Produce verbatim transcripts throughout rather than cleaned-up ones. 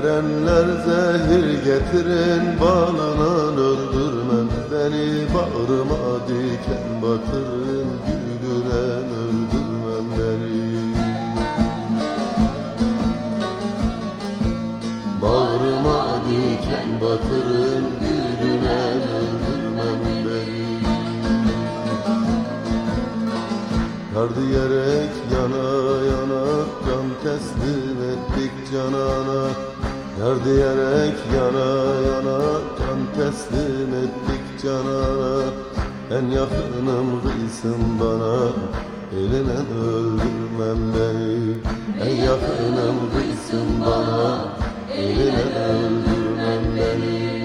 Erenler zehir getirin balından öldürmem beni. Bağrıma diken batırın gülünen öldürmem beni. Bağrıma diken batırın gülünen öldürmem beni. Yar diyerek yana yana can teslim ettik canana. Yar diyerek yana yana can teslim ettik canana. En yakınım kıysın bana, eline öldürmem beni. En yakınım kıysın bana, eline öldürmem beni.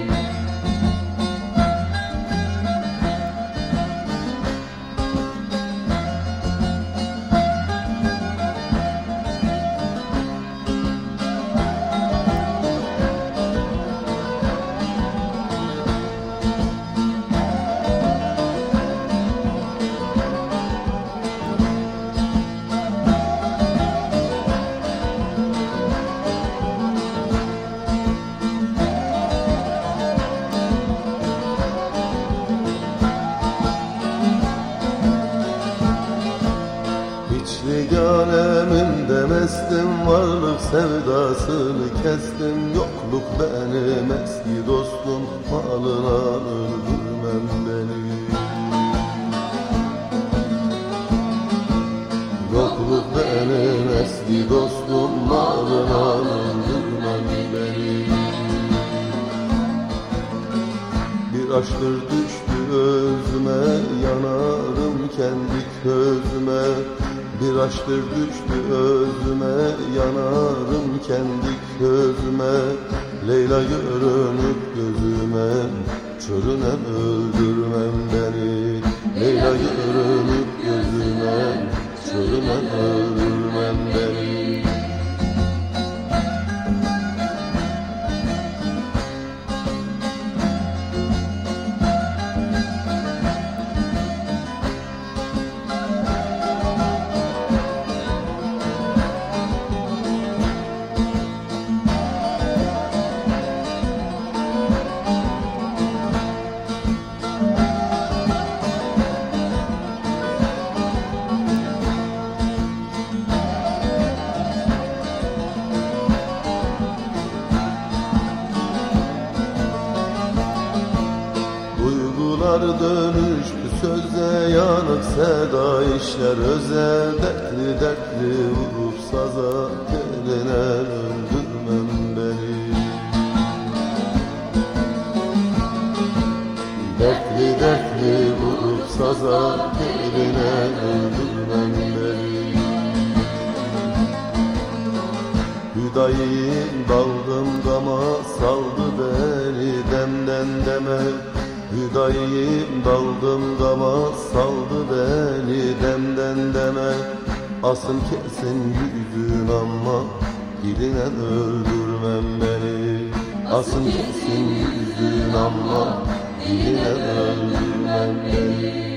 Hiçlik aleminde mestim, varlık sevdasını kestim. Yokluk benim eski dostum, malına öldürmem beni. Yokluk benim eski dostum, malına öldürmem beni. Bir aşktır düştü özüme, yanarım kendi közüme. Bir aşktır düştü özüme, yanarım kendi közüme. Leyla görünüp gözüme, çölünen öldürmem beni. Leyla görünüp gözüme, çölünen öldürmem beni. Duygular dönüştü söze, yanık seda işler öze. Dertli dertli vurup saza, teline öldürmem beni. Dertli dertli vurup saza, teline öldürmem beni. Hüdayim daldım gama, saldı beni demden deme. Hüdayim daldım gama, saldı beni demden deme. Asım kesin yüzün ama, diline öldürmem beni. Asım kesin yüzün ama, diline öldürmem beni.